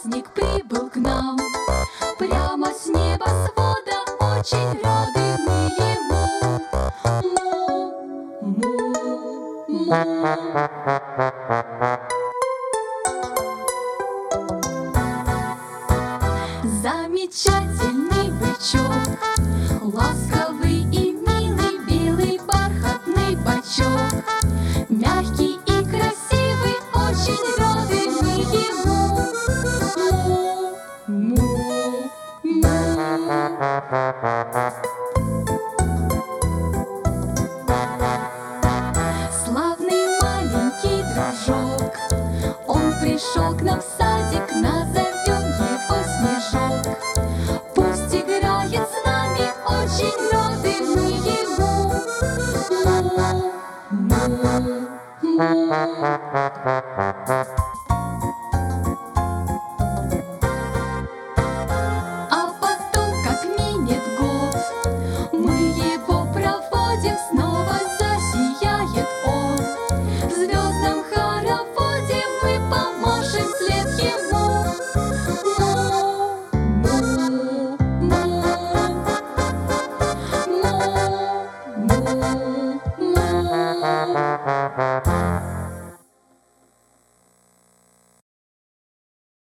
праздник прибыл к нам, прямо с небосвода, очень рады мы ему. Замечательный бычок, ласковый и милый, белый бархатный бочок, мягкий и красивый, очень рады мы ему.